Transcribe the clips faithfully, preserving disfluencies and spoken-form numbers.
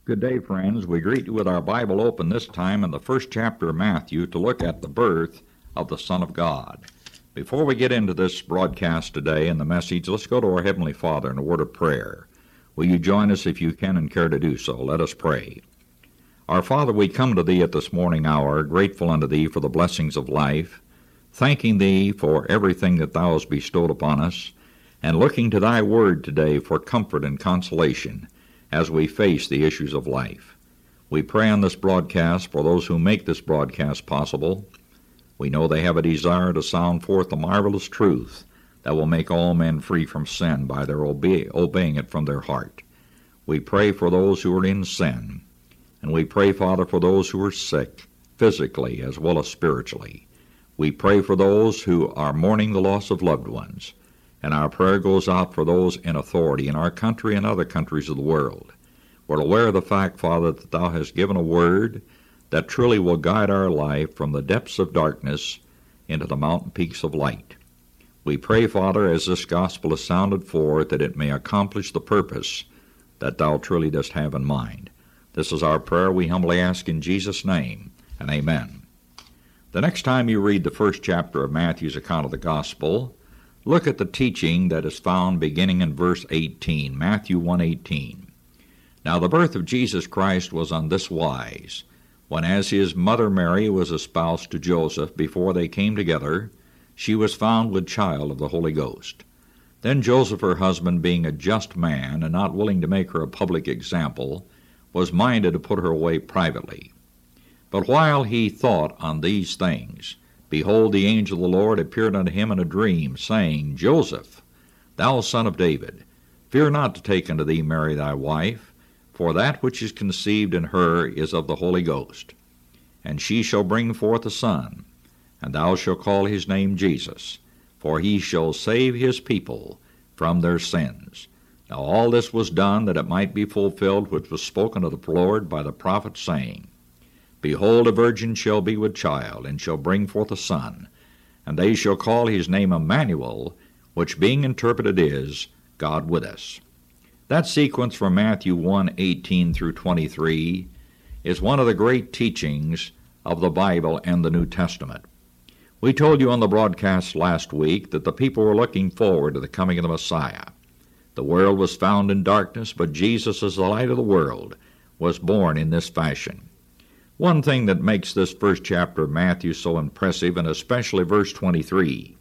Good day, friends. We greet you with our Bible open this time in the first chapter of Matthew to look at the birth of the Son of God. Before we get into this broadcast today and the message, let's go to our Heavenly Father in a word of prayer. Will you join us if you can and care to do so? Let us pray. Our Father, we come to Thee at this morning hour, grateful unto Thee for the blessings of life, thanking Thee for everything that Thou hast bestowed upon us, and looking to Thy word today for comfort and consolation as we face the issues of life. We pray on this broadcast for those who make this broadcast possible. We know they have a desire to sound forth the marvelous truth that will make all men free from sin by their obe- obeying it from their heart. We pray for those who are in sin, and we pray, Father, for those who are sick, physically as well as spiritually. We pray for those who are mourning the loss of loved ones. And our prayer goes out for those in authority in our country and other countries of the world. We're aware of the fact, Father, that Thou hast given a word that truly will guide our life from the depths of darkness into the mountain peaks of light. We pray, Father, as this gospel is sounded forth, that it may accomplish the purpose that Thou truly dost have in mind. This is our prayer we humbly ask in Jesus' name, and amen. The next time you read the first chapter of Matthew's account of the gospel, look at the teaching that is found beginning in verse eighteen, Matthew one eighteen. Now the birth of Jesus Christ was on this wise, when as his mother Mary was espoused to Joseph, before they came together, she was found with child of the Holy Ghost. Then Joseph her husband, being a just man, and not willing to make her a public example, was minded to put her away privately. But while he thought on these things, behold, the angel of the Lord appeared unto him in a dream, saying, Joseph, thou son of David, fear not to take unto thee Mary thy wife, for that which is conceived in her is of the Holy Ghost. And she shall bring forth a son, and thou shalt call his name Jesus, for he shall save his people from their sins. Now all this was done that it might be fulfilled which was spoken of the Lord by the prophet, saying, Behold, a virgin shall be with child, and shall bring forth a son, and they shall call his name Emmanuel, which being interpreted is, God with us. That sequence from Matthew one eighteen through twenty-three is one of the great teachings of the Bible and the New Testament. We told you on the broadcast last week that the people were looking forward to the coming of the Messiah. The world was found in darkness, but Jesus, as the light of the world, was born in this fashion. One thing that makes this first chapter of Matthew so impressive, and especially verse twenty-three,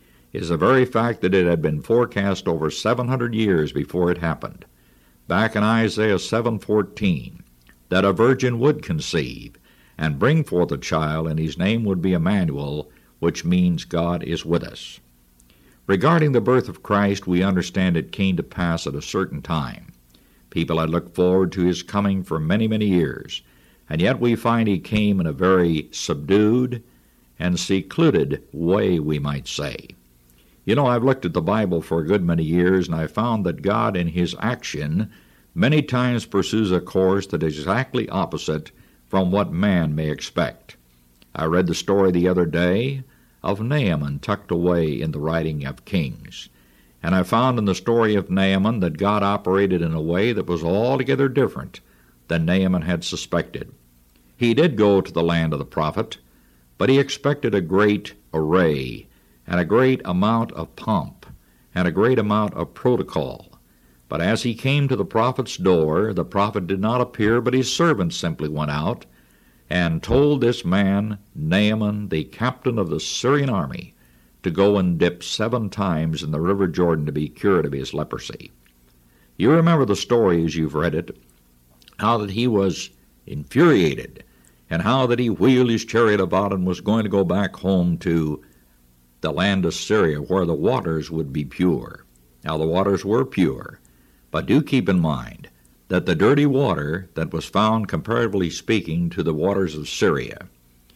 is the very fact that it had been forecast over seven hundred years before it happened. Back in Isaiah seven fourteen, that a virgin would conceive and bring forth a child, and his name would be Emmanuel, which means God is with us. Regarding the birth of Christ, we understand it came to pass at a certain time. People had looked forward to his coming for many, many years, and yet we find he came in a very subdued and secluded way, we might say. You know, I've looked at the Bible for a good many years, and I found that God in his action many times pursues a course that is exactly opposite from what man may expect. I read the story the other day of Naaman tucked away in the writing of Kings, and I found in the story of Naaman that God operated in a way that was altogether different than Naaman had suspected. He did go to the land of the prophet, but he expected a great array and a great amount of pomp and a great amount of protocol. But as he came to the prophet's door, the prophet did not appear, but his servant simply went out and told this man, Naaman, the captain of the Syrian army, to go and dip seven times in the river Jordan to be cured of his leprosy. You remember the story as you've read it, how that he was infuriated, and how that he wheeled his chariot about and was going to go back home to the land of Syria, where the waters would be pure. Now the waters were pure, but do keep in mind that the dirty water that was found, comparatively speaking, to the waters of Syria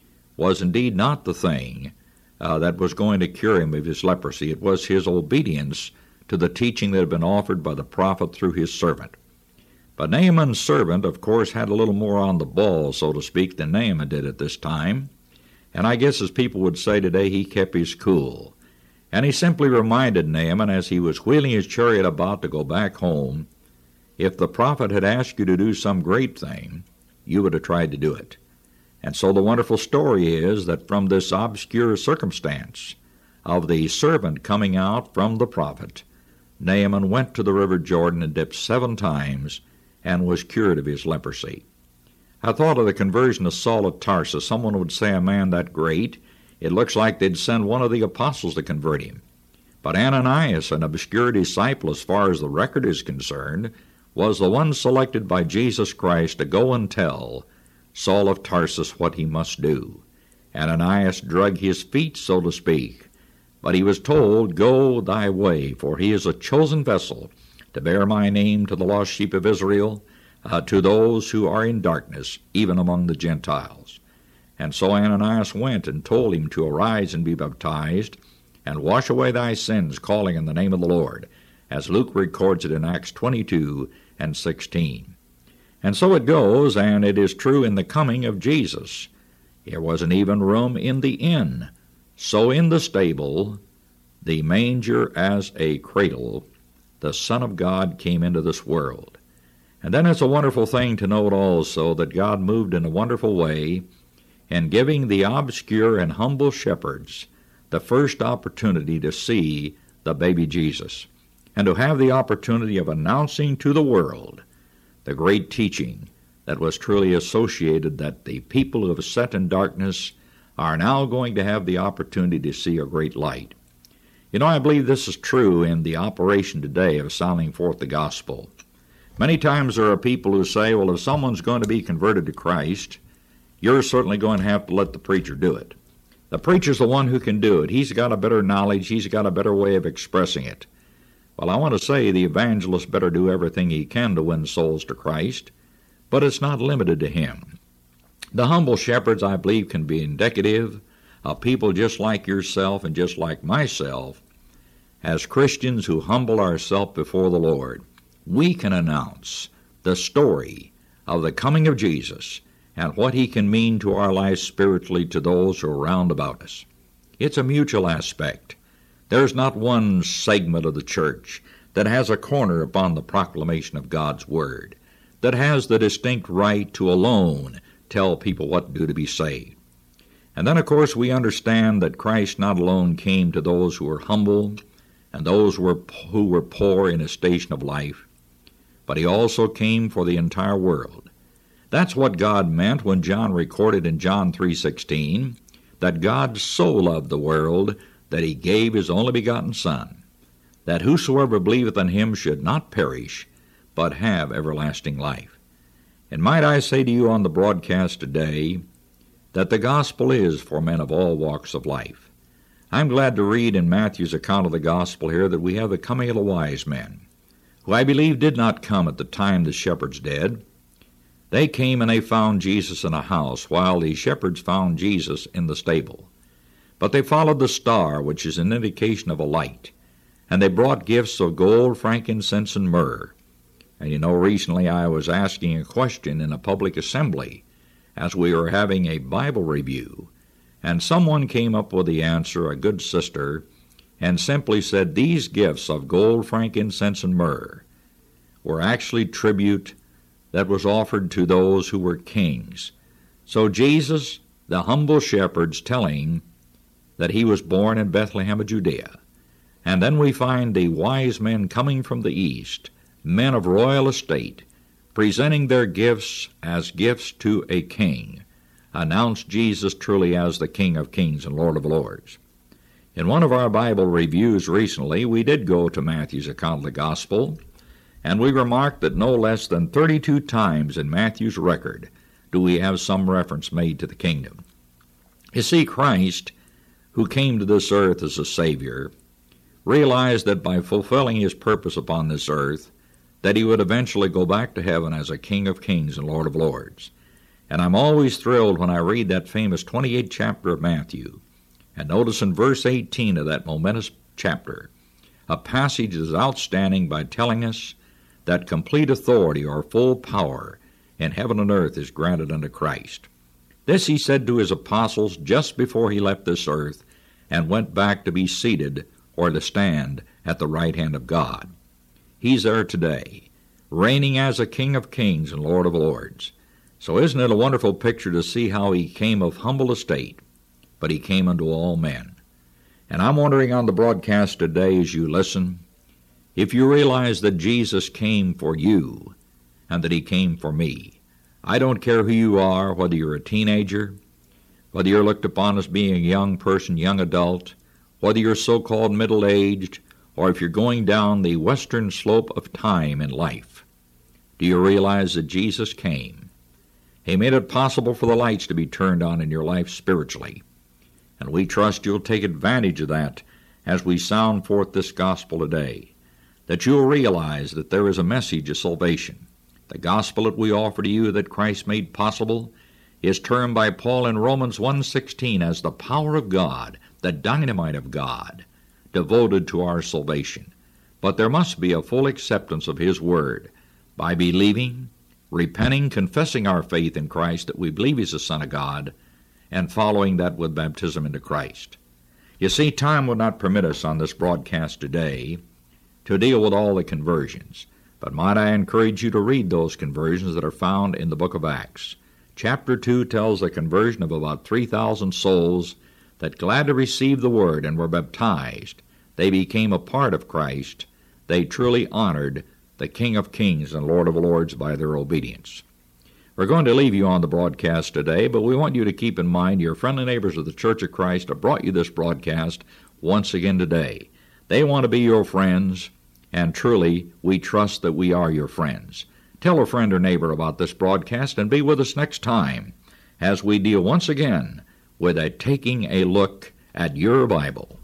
was indeed not the thing uh, that was going to cure him of his leprosy. It was his obedience to the teaching that had been offered by the prophet through his servant. But Naaman's servant, of course, had a little more on the ball, so to speak, than Naaman did at this time. And I guess, as people would say today, he kept his cool. And he simply reminded Naaman, as he was wheeling his chariot about to go back home, if the prophet had asked you to do some great thing, you would have tried to do it. And so the wonderful story is that from this obscure circumstance of the servant coming out from the prophet, Naaman went to the river Jordan and dipped seven times and was cured of his leprosy. I thought of the conversion of Saul of Tarsus. Someone would say, a man that great, it looks like they'd send one of the apostles to convert him. But Ananias, an obscure disciple as far as the record is concerned, was the one selected by Jesus Christ to go and tell Saul of Tarsus what he must do. Ananias drug his feet, so to speak, but he was told, go thy way, for he is a chosen vessel to bear my name to the lost sheep of Israel, uh, to those who are in darkness, even among the Gentiles. And so Ananias went and told him to arise and be baptized, and wash away thy sins, calling in the name of the Lord, as Luke records it in Acts twenty-two and sixteen. And so it goes, and it is true in the coming of Jesus. There wasn't even room in the inn. So in the stable, the manger as a cradle, the Son of God came into this world. And then it's a wonderful thing to note also that God moved in a wonderful way in giving the obscure and humble shepherds the first opportunity to see the baby Jesus, and to have the opportunity of announcing to the world the great teaching that was truly associated, that the people who have sat in darkness are now going to have the opportunity to see a great light. You know, I believe this is true in the operation today of sounding forth the gospel. Many times there are people who say, well, if someone's going to be converted to Christ, you're certainly going to have to let the preacher do it. The preacher's the one who can do it. He's got a better knowledge. He's got a better way of expressing it. Well, I want to say the evangelist better do everything he can to win souls to Christ, but it's not limited to him. The humble shepherds, I believe, can be indicative of people just like yourself and just like myself. As Christians who humble ourselves before the Lord, we can announce the story of the coming of Jesus and what he can mean to our lives spiritually to those who are round about us. It's a mutual aspect. There's not one segment of the church that has a corner upon the proclamation of God's Word, that has the distinct right to alone tell people what to do to be saved. And then, of course, we understand that Christ not alone came to those who were humble and those who were, who were poor in a station of life, but he also came for the entire world. That's what God meant when John recorded in John three sixteen that God so loved the world that he gave his only begotten Son, that whosoever believeth on him should not perish, but have everlasting life. And might I say to you on the broadcast today that the gospel is for men of all walks of life. I'm glad to read in Matthew's account of the gospel here that we have the coming of the wise men, who I believe did not come at the time the shepherds did. They came and they found Jesus in a house, while the shepherds found Jesus in the stable. But they followed the star, which is an indication of a light, and they brought gifts of gold, frankincense, and myrrh. And you know, recently I was asking a question in a public assembly as we were having a Bible review, and someone came up with the answer, a good sister, and simply said these gifts of gold, frankincense, and myrrh were actually tribute that was offered to those who were kings. So Jesus, the humble shepherds, telling that he was born in Bethlehem of Judea. And then we find the wise men coming from the east, men of royal estate, presenting their gifts as gifts to a king, announced Jesus truly as the King of Kings and Lord of Lords. In one of our Bible reviews recently, we did go to Matthew's account of the gospel, and we remarked that no less than thirty-two times in Matthew's record do we have some reference made to the kingdom. You see, Christ, who came to this earth as a Savior, realized that by fulfilling his purpose upon this earth, that he would eventually go back to heaven as a King of Kings and Lord of Lords. And I'm always thrilled when I read that famous twenty-eighth chapter of Matthew, and notice in verse eighteen of that momentous chapter, a passage is outstanding by telling us that complete authority or full power in heaven and earth is granted unto Christ. This he said to his apostles just before he left this earth and went back to be seated or to stand at the right hand of God. He's there today. reigning as a King of kings and Lord of lords. So isn't it a wonderful picture to see how he came of humble estate, but he came unto all men? And I'm wondering on the broadcast today as you listen, if you realize that Jesus came for you and that he came for me. I don't care who you are, whether you're a teenager, whether you're looked upon as being a young person, young adult, whether you're so-called middle-aged, or if you're going down the western slope of time in life. Do you realize that Jesus came? He made it possible for the lights to be turned on in your life spiritually. And we trust you'll take advantage of that as we sound forth this gospel today, that you'll realize that there is a message of salvation. The gospel that we offer to you that Christ made possible is termed by Paul in Romans one sixteen as the power of God, the dynamite of God, devoted to our salvation. But there must be a full acceptance of his word by believing, repenting, confessing our faith in Christ, that we believe he's the Son of God, and following that with baptism into Christ. You see, time would not permit us on this broadcast today to deal with all the conversions. But might I encourage you to read those conversions that are found in the book of Acts. Chapter two tells the conversion of about three thousand souls that gladly received the word and were baptized. They became a part of Christ. They truly honored the King of kings and Lord of lords by their obedience. We're going to leave you on the broadcast today, but we want you to keep in mind your friendly neighbors of the Church of Christ have brought you this broadcast once again today. They want to be your friends, and truly, we trust that we are your friends. Tell a friend or neighbor about this broadcast and be with us next time as we deal once again with a taking a look at your Bible.